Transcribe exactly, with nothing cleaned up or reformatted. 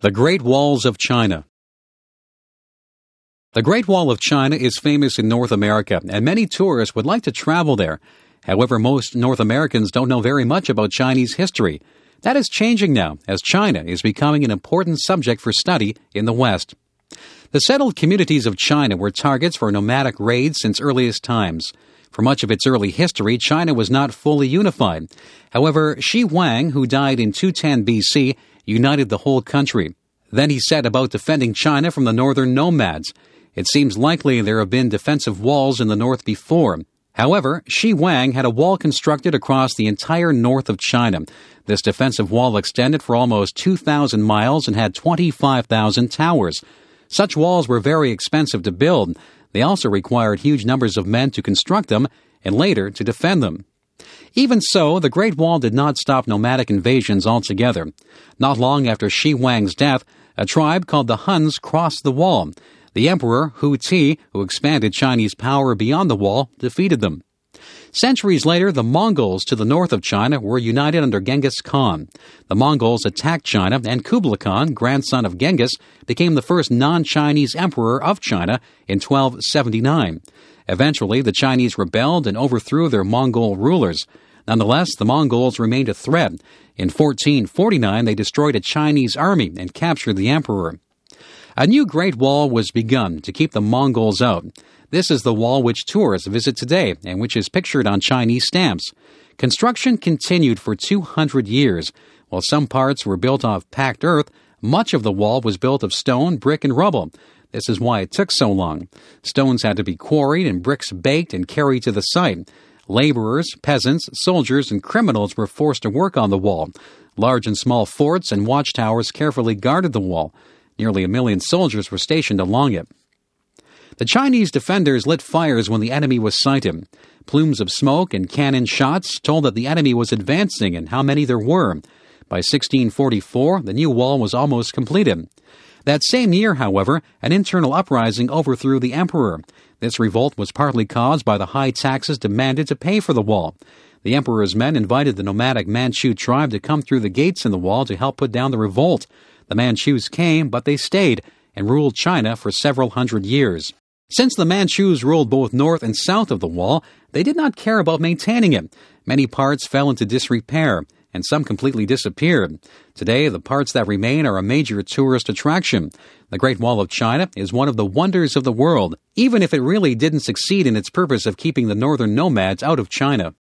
The Great Walls of China. The Great Wall of China is famous in North America, and many tourists would like to travel there. However, most North Americans don't know very much about Chinese history. That is changing now, as China is becoming an important subject for study in the West. The settled communities of China were targets for nomadic raids since earliest times. For much of its early history, China was not fully unified. However, Shi Huang, who died in two ten B C, united the whole country. Then he set about defending China from the northern nomads. It seems likely there have been defensive walls in the north before. However, Shi Huang had a wall constructed across the entire north of China. This defensive wall extended for almost two thousand miles and had twenty-five thousand towers. Such walls were very expensive to build. They also required huge numbers of men to construct them and later to defend them. Even so, the Great Wall did not stop nomadic invasions altogether. Not long after Shi Huang's death, a tribe called the Huns crossed the wall. The emperor, Hu Ti, who expanded Chinese power beyond the wall, defeated them. Centuries later, the Mongols to the north of China were united under Genghis Khan. The Mongols attacked China, and Kublai Khan, grandson of Genghis, became the first non-Chinese emperor of China in twelve seventy-nine. Eventually, the Chinese rebelled and overthrew their Mongol rulers. Nonetheless, the Mongols remained a threat. In fourteen forty-nine, they destroyed a Chinese army and captured the emperor. A new Great Wall was begun to keep the Mongols out. This is the wall which tourists visit today and which is pictured on Chinese stamps. Construction continued for two hundred years. While some parts were built of packed earth, much of the wall was built of stone, brick, and rubble. This is why it took so long. Stones had to be quarried and bricks baked and carried to the site. Laborers, peasants, soldiers, and criminals were forced to work on the wall. Large and small forts and watchtowers carefully guarded the wall. Nearly a million soldiers were stationed along it. The Chinese defenders lit fires when the enemy was sighted. Plumes of smoke and cannon shots told that the enemy was advancing and how many there were. By sixteen forty-four, the new wall was almost completed. That same year, however, an internal uprising overthrew the emperor. This revolt was partly caused by the high taxes demanded to pay for the wall. The emperor's men invited the nomadic Manchu tribe to come through the gates in the wall to help put down the revolt. The Manchus came, but they stayed and ruled China for several hundred years. Since the Manchus ruled both north and south of the wall, they did not care about maintaining it. Many parts fell into disrepair, and some completely disappeared. Today, the parts that remain are a major tourist attraction. The Great Wall of China is one of the wonders of the world, even if it really didn't succeed in its purpose of keeping the northern nomads out of China.